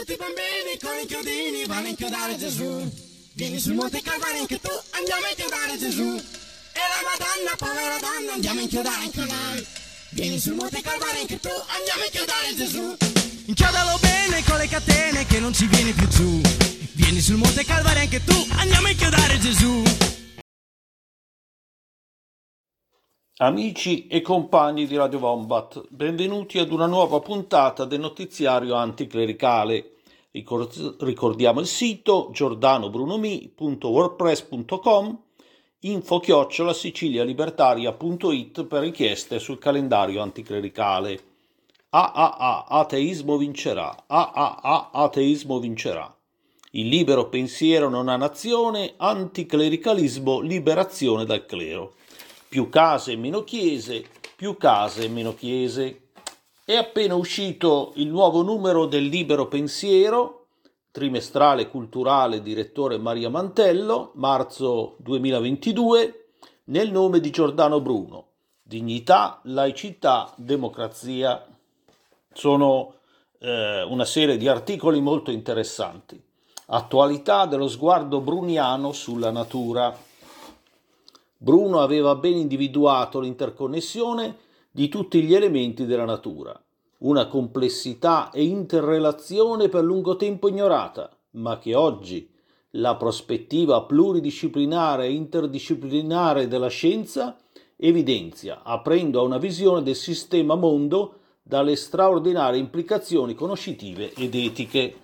tutti i bambini con i chiodini vanno a inchiodare Gesù. Vieni sul Monte Calvario anche tu, andiamo a inchiodare Gesù. E la Madonna, povera donna, andiamo a inchiodare anche noi. Vieni sul Monte Calvario anche tu, andiamo a inchiodare Gesù. Inchiodalo bene con le catene che non ci viene più giù. Vieni sul Monte Calvario anche tu, andiamo a inchiodare Gesù. Amici e compagni di Radio Wombat, benvenuti ad una nuova puntata del notiziario anticlericale. Ricordiamo il sito giordanobrunomi.wordpress.com, info@sicilialibertaria.it per richieste sul calendario anticlericale. Ateismo vincerà. Ateismo vincerà. Il libero pensiero non ha nazione, anticlericalismo, liberazione dal clero. Più case, meno chiese, più case, meno chiese. È appena uscito il nuovo numero del Libero Pensiero, trimestrale culturale, direttore Maria Mantello, marzo 2022, nel nome di Giordano Bruno. Dignità, laicità, democrazia. Sono una serie di articoli molto interessanti. Attualità dello sguardo bruniano sulla natura. Bruno aveva ben individuato l'interconnessione di tutti gli elementi della natura, una complessità e interrelazione per lungo tempo ignorata, ma che oggi la prospettiva pluridisciplinare e interdisciplinare della scienza evidenzia, aprendo a una visione del sistema mondo dalle straordinarie implicazioni conoscitive ed etiche.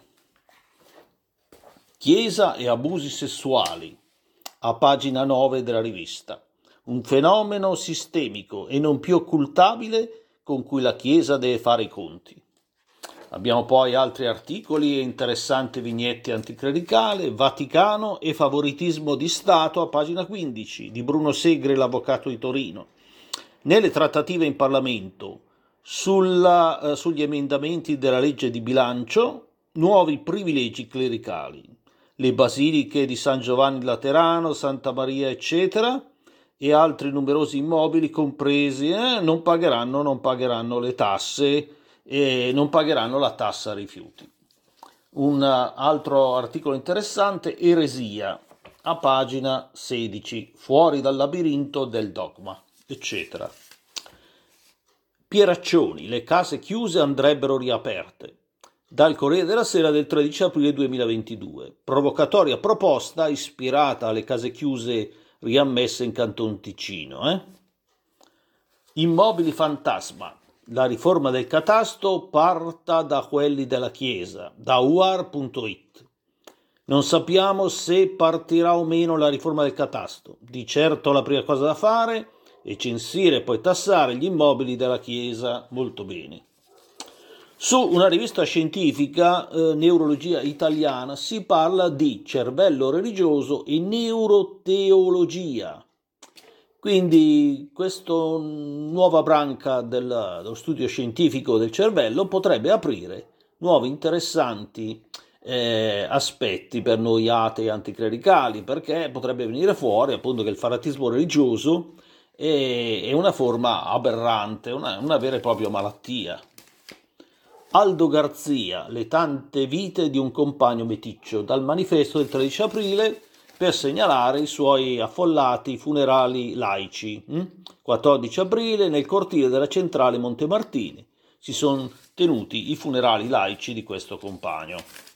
Chiesa e abusi sessuali. A pagina 9 della rivista, un fenomeno sistemico e non più occultabile con cui la Chiesa deve fare i conti. Abbiamo poi altri articoli e interessanti vignette anticlericale, Vaticano e favoritismo di Stato a pagina 15 di Bruno Segre, l'avvocato di Torino. Nelle trattative in Parlamento sugli emendamenti della legge di bilancio, nuovi privilegi clericali. Le basiliche di San Giovanni Laterano, Santa Maria, eccetera, e altri numerosi immobili compresi, non pagheranno le tasse e non pagheranno la tassa rifiuti. Un altro articolo interessante, eresia, a pagina 16, fuori dal labirinto del dogma, eccetera. Pieraccioni, le case chiuse andrebbero riaperte. Dal Corriere della Sera del 13 aprile 2022. Provocatoria proposta ispirata alle case chiuse riammesse in Canton Ticino. Immobili fantasma. La riforma del catasto parta da quelli della Chiesa, da uar.it. Non sappiamo se partirà o meno la riforma del catasto. Di certo la prima cosa da fare è censire e poi tassare gli immobili della Chiesa. Molto bene. Su una rivista scientifica, Neurologia Italiana, si parla di cervello religioso e neuroteologia. Quindi questa nuova branca dello studio scientifico del cervello potrebbe aprire nuovi interessanti aspetti per noi atei anticlericali, perché potrebbe venire fuori appunto che il fanatismo religioso è una forma aberrante, una vera e propria malattia. Aldo Garzia, le tante vite di un compagno meticcio, dal manifesto del 13 aprile per segnalare i suoi affollati funerali laici. 14 aprile nel cortile della centrale Montemartini si sono tenuti i funerali laici di questo compagno.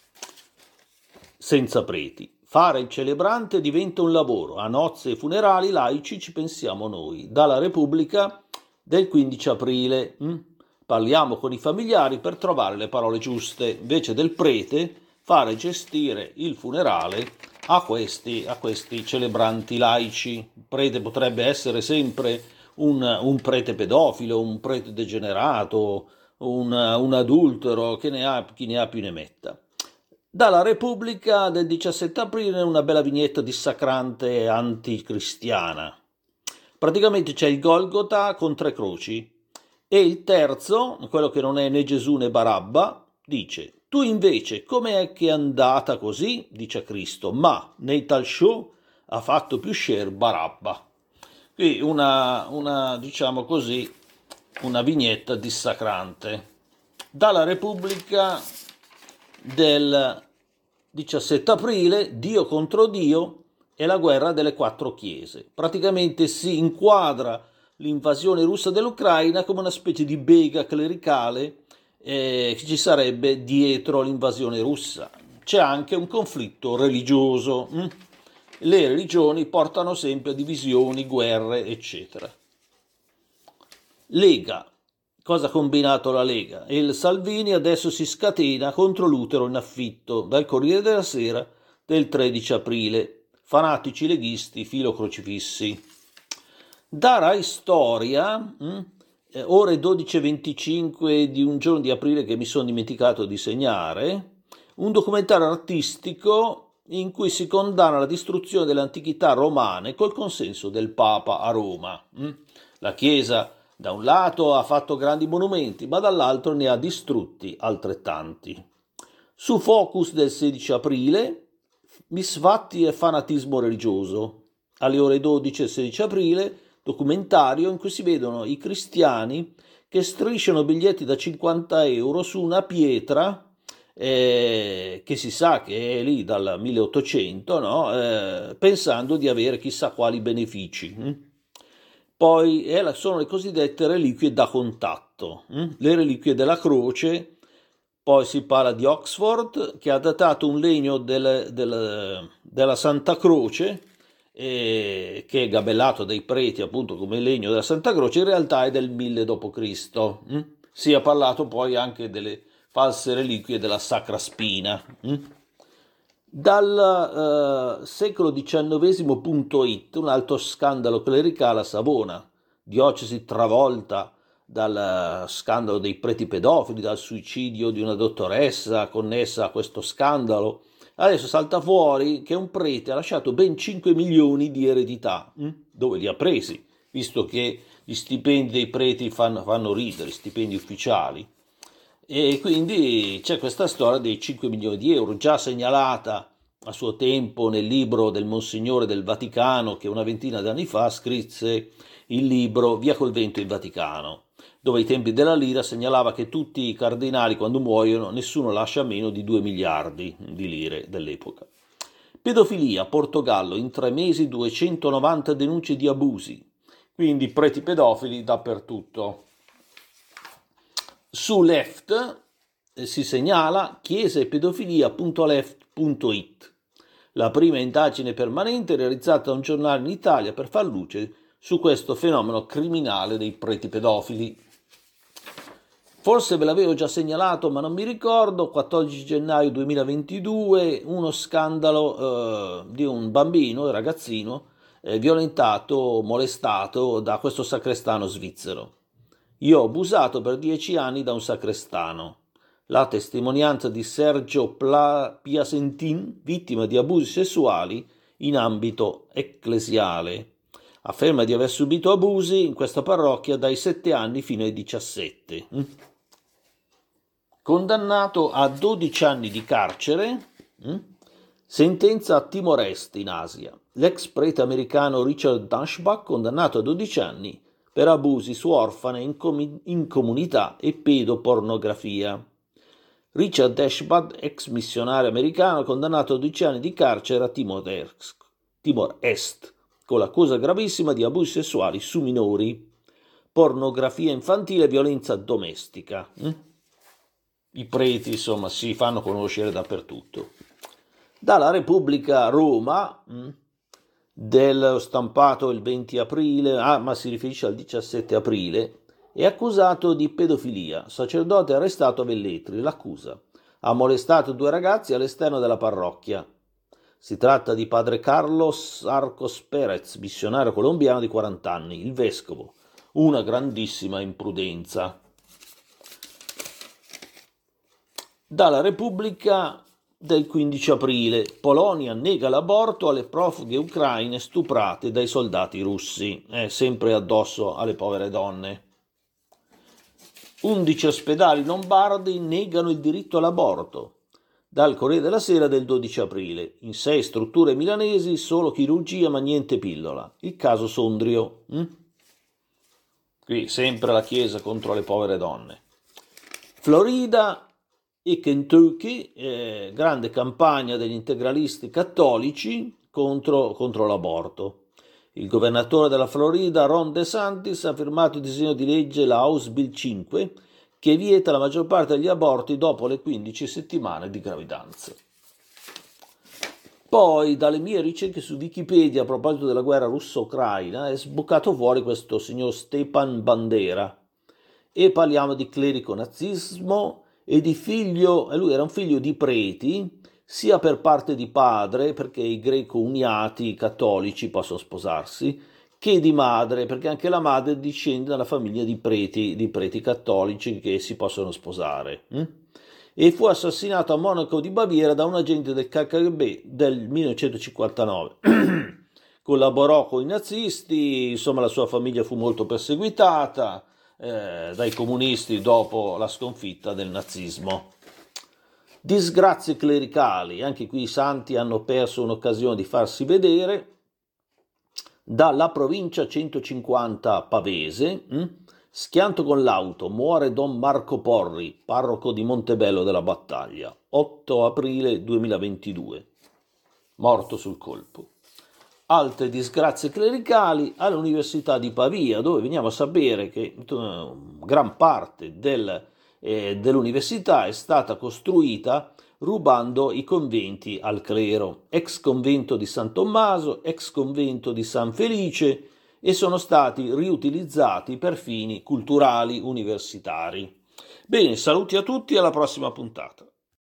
Senza preti. Fare il celebrante diventa un lavoro, a nozze e funerali laici ci pensiamo noi. Dalla Repubblica del 15 aprile. Parliamo con i familiari per trovare le parole giuste, invece del prete fare gestire il funerale a questi celebranti laici. Il prete potrebbe essere sempre un prete pedofilo, un prete degenerato, un adultero, chi ne ha più ne metta. Dalla Repubblica del 17 aprile una bella vignetta dissacrante anticristiana. Praticamente c'è il Golgota con 3 croci. E il terzo, quello che non è né Gesù né Barabba, dice: tu invece com'è che è andata così? Dice a Cristo, ma nei tal show ha fatto più share Barabba. Qui una diciamo così, una vignetta dissacrante. Dalla Repubblica del 17 aprile, Dio contro Dio e la guerra delle quattro chiese. Praticamente si inquadra l'invasione russa dell'Ucraina come una specie di bega clericale che ci sarebbe dietro l'invasione russa. C'è anche un conflitto religioso. Le religioni portano sempre a divisioni, guerre, eccetera. Lega. Cosa ha combinato la Lega? Il Salvini adesso si scatena contro l'utero in affitto, dal Corriere della Sera del 13 aprile. Fanatici leghisti filocrocifissi. Da Rai Storia, ore 12:25 di un giorno di aprile che mi sono dimenticato di segnare, un documentario artistico in cui si condanna la distruzione delle antichità romane col consenso del Papa a Roma. La Chiesa da un lato ha fatto grandi monumenti, ma dall'altro ne ha distrutti altrettanti. Su Focus del 16 aprile, misfatti e fanatismo religioso. Alle ore 12 del 16 aprile, documentario in cui si vedono i cristiani che strisciano biglietti da 50 euro su una pietra che si sa che è lì dal 1800, no? Pensando di avere chissà quali benefici. Poi sono le cosiddette reliquie da contatto, le reliquie della croce. Poi si parla di Oxford che ha datato un legno della Santa Croce che è gabellato dai preti appunto come legno della Santa Croce, in realtà è del 1000 d.C. Si è parlato poi anche delle false reliquie della Sacra Spina. Dal secolo XIX.it, un altro scandalo clericale a Savona, diocesi travolta dal scandalo dei preti pedofili, dal suicidio di una dottoressa connessa a questo scandalo. Adesso salta fuori che un prete ha lasciato ben 5 milioni di eredità. Dove li ha presi? Visto che gli stipendi dei preti fanno ridere, stipendi ufficiali. E quindi c'è questa storia dei 5 milioni di euro, già segnalata a suo tempo nel libro del Monsignore del Vaticano, che una ventina d'anni fa scrisse il libro Via col vento in Vaticano, dove ai tempi della lira segnalava che tutti i cardinali quando muoiono nessuno lascia meno di 2 miliardi di lire dell'epoca. Pedofilia, Portogallo, in 3 mesi 290 denunce di abusi, quindi preti pedofili dappertutto. Su Left si segnala chiesa e pedofilia.left.it, la prima indagine permanente realizzata da un giornale in Italia per far luce su questo fenomeno criminale dei preti pedofili. Forse ve l'avevo già segnalato, ma non mi ricordo, 14 gennaio 2022, uno scandalo di un bambino, ragazzino, violentato, molestato da questo sacrestano svizzero. Io ho abusato per 10 anni da un sacrestano. La testimonianza di Sergio Piasentin, vittima di abusi sessuali in ambito ecclesiale. Afferma di aver subito abusi in questa parrocchia dai 7 anni fino ai 17. Condannato a 12 anni di carcere, sentenza a Timor Est in Asia. L'ex prete americano Richard Dashbach, condannato a 12 anni per abusi su orfane in comunità e pedopornografia. Richard Dashbach, ex missionario americano, condannato a 12 anni di carcere a Timor Est, con l'accusa gravissima di abusi sessuali su minori, pornografia infantile e violenza domestica. I preti, insomma, si fanno conoscere dappertutto. Dalla Repubblica Roma, del stampato il 20 aprile, ma si riferisce al 17 aprile, è accusato di pedofilia. Sacerdote arrestato a Velletri. L'accusa: ha molestato 2 ragazzi all'esterno della parrocchia. Si tratta di padre Carlos Arcos Perez, missionario colombiano di 40 anni, il vescovo. Una grandissima imprudenza. Dalla Repubblica del 15 aprile, Polonia nega l'aborto alle profughe ucraine stuprate dai soldati russi, sempre addosso alle povere donne. 11 ospedali lombardi negano il diritto all'aborto. Dal Corriere della Sera del 12 aprile, in 6 strutture milanesi solo chirurgia ma niente pillola. Il caso Sondrio. Qui sempre la Chiesa contro le povere donne. Florida e Kentucky, grande campagna degli integralisti cattolici contro l'aborto. Il governatore della Florida, Ron DeSantis, ha firmato il disegno di legge, la House Bill 5, che vieta la maggior parte degli aborti dopo le 15 settimane di gravidanza. Poi, dalle mie ricerche su Wikipedia a proposito della guerra russo-ucraina, è sbucato fuori questo signor Stepan Bandera, e parliamo di clerico-nazismo e di figlio, lui era un figlio di preti, sia per parte di padre, perché i greco-uniati cattolici possono sposarsi, che di madre, perché anche la madre discende dalla famiglia di preti cattolici che si possono sposare. E fu assassinato a Monaco di Baviera da un agente del KGB del 1959. Collaborò con i nazisti, insomma la sua famiglia fu molto perseguitata dai comunisti dopo la sconfitta del nazismo. Disgrazie clericali, anche qui i santi hanno perso un'occasione di farsi vedere. Dalla provincia 150 pavese, schianto con l'auto, muore Don Marco Porri, parroco di Montebello della Battaglia, 8 aprile 2022, morto sul colpo. Altre disgrazie clericali all'Università di Pavia, dove veniamo a sapere che gran parte dell'università è stata costruita rubando i conventi al clero, ex convento di San Tommaso, ex convento di San Felice, e sono stati riutilizzati per fini culturali universitari. Bene, saluti a tutti e alla prossima puntata.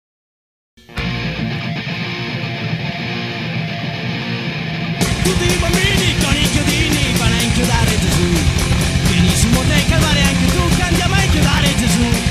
Tutti i bambini con i chiodini vanno a inchiodare Gesù. Vieni su Monte Calvario anche tu che andiamo a inchiodare Gesù.